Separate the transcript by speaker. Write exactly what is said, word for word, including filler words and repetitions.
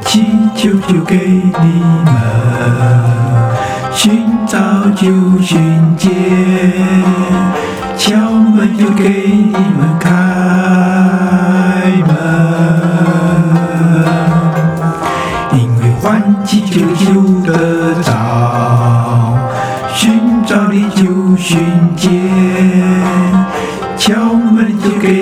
Speaker 1: 祈求就给你们，寻找就寻见，敲门就给你们开门。因为唤起就求得着，寻找你就寻见，敲门就给